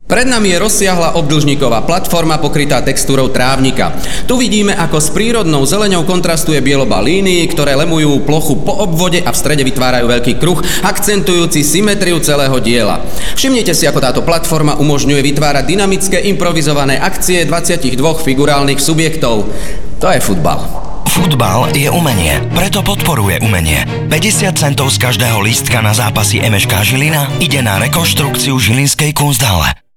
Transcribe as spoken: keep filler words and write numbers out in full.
Pred nami je rozsiahla obdĺžniková platforma pokrytá textúrou trávnika. Tu vidíme, ako s prírodnou zeleňou kontrastuje bieloba línií, ktoré lemujú plochu po obvode a v strede vytvárajú veľký kruh, akcentujúci symetriu celého diela. Všimnite si, ako táto platforma umožňuje vytvárať dynamické improvizované akcie dvadsaťdva figurálnych subjektov. To je futbal. Futbal je umenie, preto podporuje umenie. päťdesiat centov z každého lístka na zápasy em eš ká Žilina ide na rekonštrukciu žilinskej kunsthále.